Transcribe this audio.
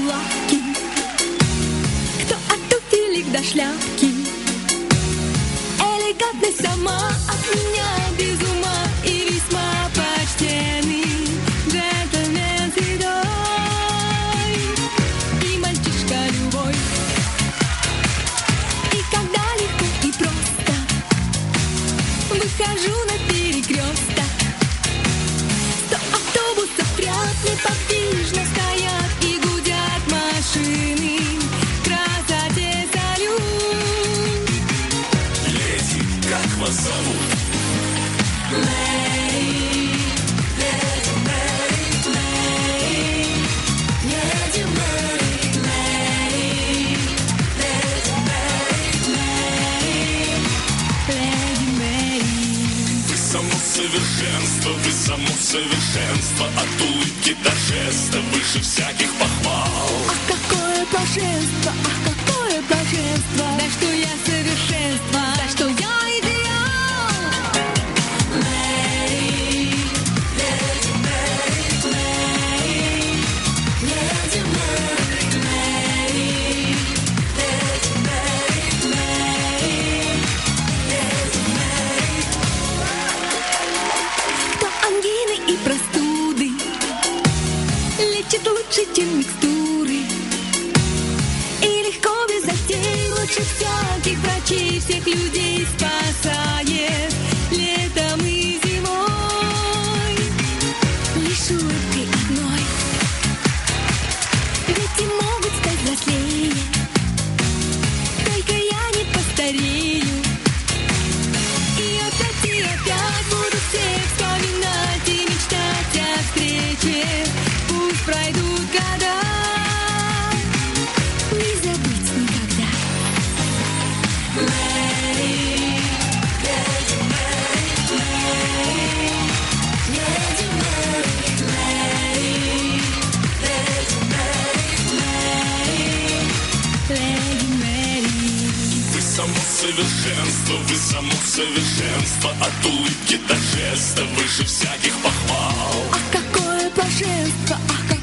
лапки, кто от туфелек до шляпки. Элегантность сама от меня без ума и весьма почтенный джентльмен седой и мальчишка любой. И когда легко и просто выхожу на перекресток, 100 автобусов ряд неподвижно стоят и гудят машины. Красоте салют. Леди, как вас зовут? Мэри, леди Мэри, Мэри, леди Мэри, Мэри, леди Мэри, Мэри, леди Мэри. Вы само совершенство, от улыбки до жеста, выше всяких похвал. Ах, какое блаженство, ах, какое блаженство. Да что я совершенство, да что я идеал. Мэри, леди Мэри, Мэри, леди Мэри, Мэри, леди Мэри, Мэри, леди Мэри. Кто ангины и простуды лечит лучше, чем микстуры, и легко без затей, лучше всяких врачей, всех людей спасает летом и зимой. Лишь улыбкой одной дети могут стать взрослее, только я не постарею. И опять буду всех вспоминать и мечтать о встрече. Пусть пройдут года, не забыть никогда. Мэри, леди Мэри, Мэри, леди Мэри, Мэри, леди Мэри, Мэри, леди Мэри. Вы само совершенство, от улыбки до жеста, выше всяких похвал. Ах, какое блаженство, ах,